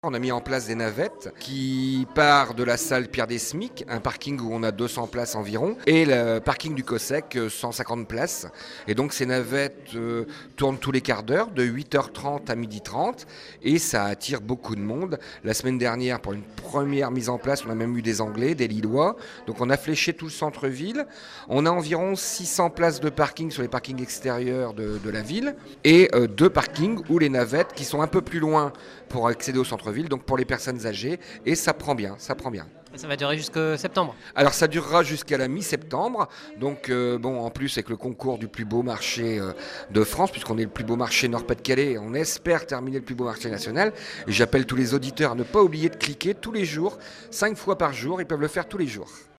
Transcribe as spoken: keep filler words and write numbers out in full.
On a mis en place des navettes qui partent de la salle Pierre Desmic, un parking où on a deux cents places environ, et le parking du Cossec, cent cinquante places. Et donc ces navettes euh, tournent tous les quarts d'heure, de huit heures trente à midi trente, et ça attire beaucoup de monde. La semaine dernière, pour une première mise en place, on a même eu des Anglais, des Lillois. Donc on a fléché tout le centre-ville. On a environ six cents places de parking sur les parkings extérieurs de, de la ville, et euh, deux parkings où les navettes qui sont un peu plus loin pour accéder au centre-ville, donc pour les personnes âgées, et ça prend bien, ça prend bien. Ça va durer jusqu'au septembre. Alors ça durera jusqu'à la mi-septembre, donc euh, bon, en plus avec le concours du plus beau marché euh, de France, puisqu'on est le plus beau marché Nord-Pas-de-Calais, on espère terminer le plus beau marché national, et j'appelle tous les auditeurs à ne pas oublier de cliquer tous les jours, cinq fois par jour, ils peuvent le faire tous les jours.